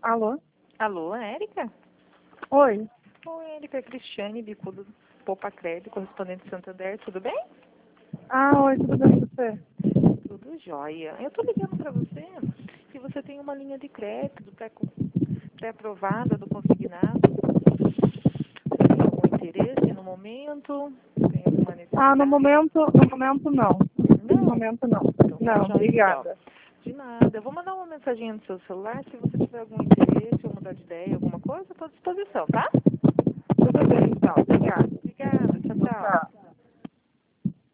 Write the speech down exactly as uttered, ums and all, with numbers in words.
Alô? Alô, Érica? Oi. Oi, Érica, é Cristiane, bicudo Poupa Crédito, correspondente de Santander, tudo bem? Ah, oi, tudo bem com você? Tudo jóia. Eu tô ligando para você que você tem uma linha de crédito pré- pré-aprovada do consignado. Você tem algum interesse no momento? Tem alguma Ah, no necessidade? momento, no momento não. No Não? momento não. Então, tá Não, jóia, então. obrigada. De nada. Eu vou mandar uma mensaginha no seu celular. Se você tiver algum interesse ou mudar de ideia, alguma coisa, estou à disposição, tá? Tudo bem, então. Obrigada. Obrigada. Tchau, tchau. Tchau.